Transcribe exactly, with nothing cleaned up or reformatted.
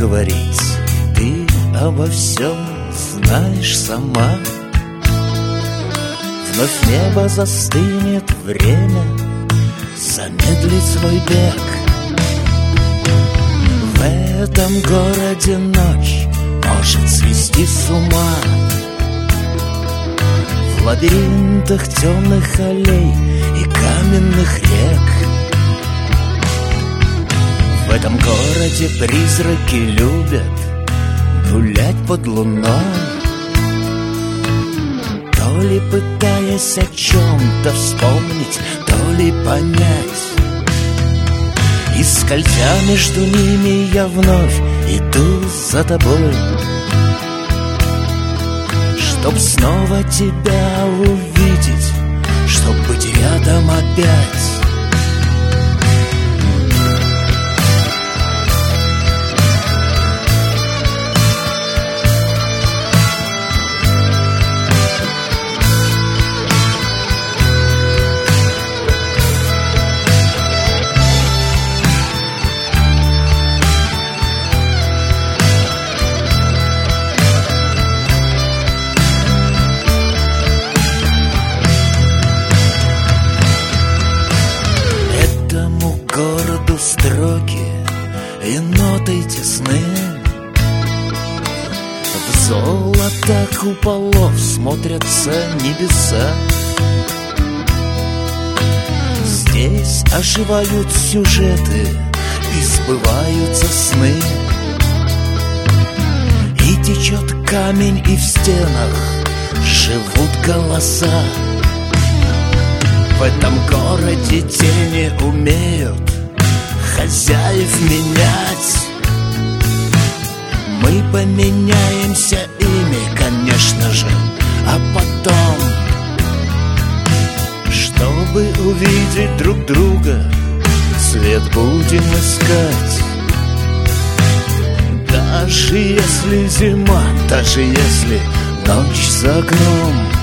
говорить, ты обо всем знаешь сама. Вновь небо застынет, время замедлит свой бег. В этом городе ночь может свести с ума. В лабиринтах темных аллей и каменных рек. В этом городе призраки любят гулять под луной, то ли пытаясь о чем-то вспомнить, то ли понять. И скользя между ними я вновь иду за тобой, чтоб снова тебя увидеть, чтоб быть рядом опять. Городу строки и ноты тесны. В золото куполов смотрятся небеса. Здесь оживают сюжеты и сбываются сны. И течет камень, и в стенах живут голоса. В этом городе тени умеют хозяев менять. Мы поменяемся ими, конечно же, а потом, чтобы увидеть друг друга, свет будем искать. Даже если зима, даже если ночь за окном,